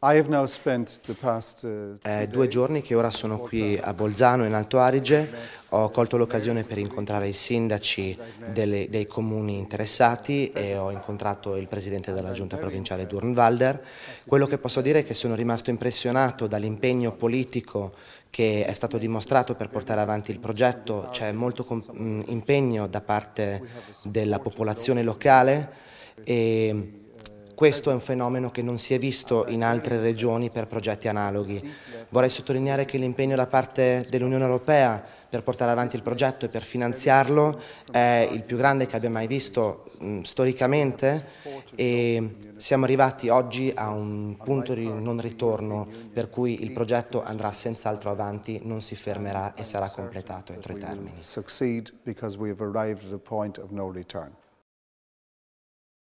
È 2 giorni che ora sono qui a Bolzano, in Alto Adige. Ho colto l'occasione per incontrare i sindaci dei comuni interessati e ho incontrato il presidente della giunta provinciale Durnwalder. Quello che posso dire è che sono rimasto impressionato dall'impegno politico che è stato dimostrato per portare avanti il progetto. C'è molto impegno da parte della popolazione locale e questo è un fenomeno che non si è visto in altre regioni per progetti analoghi. Vorrei sottolineare che l'impegno da parte dell'Unione Europea per portare avanti il progetto e per finanziarlo è il più grande che abbia mai visto storicamente e siamo arrivati oggi a un punto di non ritorno per cui il progetto andrà senz'altro avanti, non si fermerà e sarà completato entro i termini.